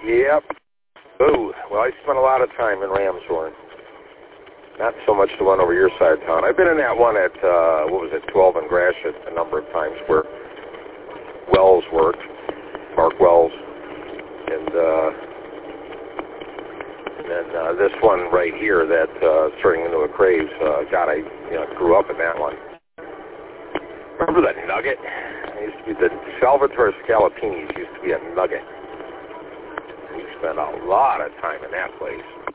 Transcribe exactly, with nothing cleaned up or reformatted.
Yep. Ooh, well, I spent a lot of time in Ramshorn. Not so much the one over your side of town. I've been in that one at, uh, what was it, twelve and Gratiot a number of times where Wells worked, Mark Wells. And, uh, and then uh, this one right here that uh, turning into a Craves, uh, God, I you know, grew up in that one. Remember that Nugget? It used to be the Salvatore Scalapini's used to be a Nugget. We spent a lot of time in that place.